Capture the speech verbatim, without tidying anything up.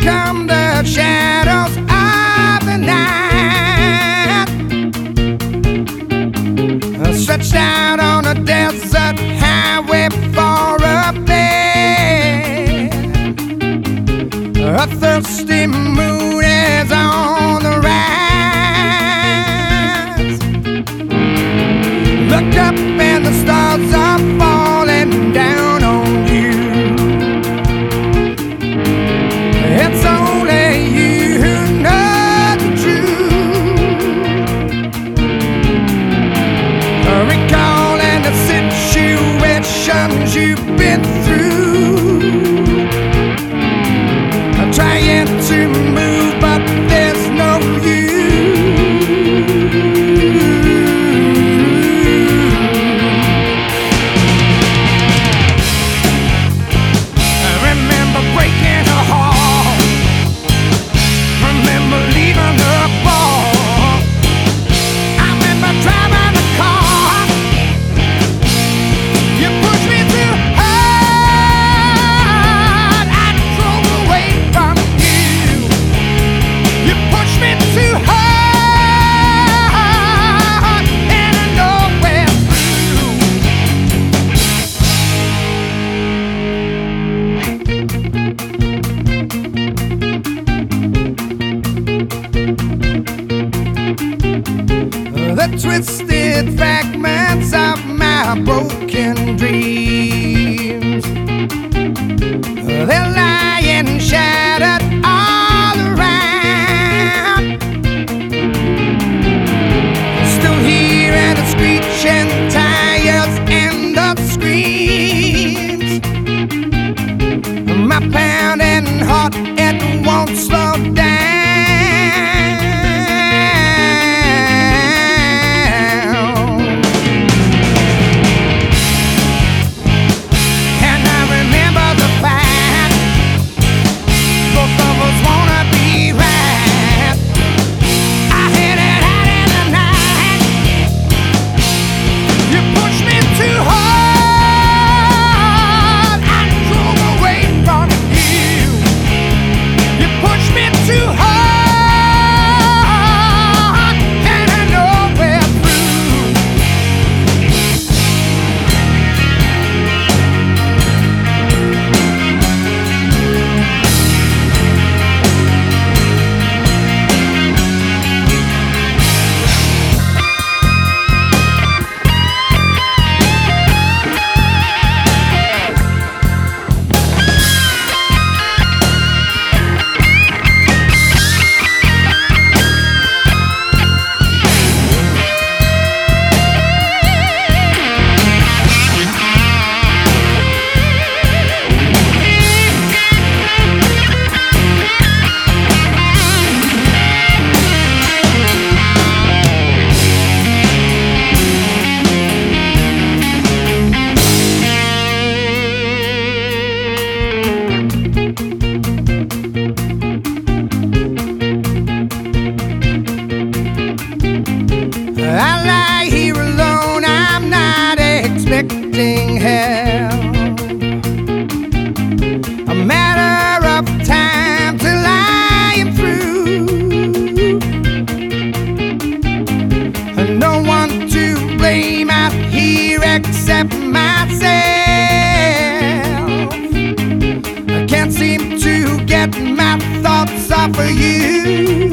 come the shadows of the night, stretched out on a desert highway for a bed. A thirsty moon is on the rise. Look up and the stars are falling down on you. It's only you who knows the truth. Recalling the situations you've been through, trying to move but there's no use. I remember breaking a heart, remember leaving the bar, I remember driving the car. You pushed me too hard, I drove away from you. You pushed me too hard, and I know we're the twisted fragments of my broken dreams. They're lying shattered all around. Still hearing the screeching tires and the screams. My pounding heart, it won't slow down. I lie here alone, I'm not expecting help. A matter of time till I am through. No one to blame out here except myself. I can't seem to get my thoughts off of you.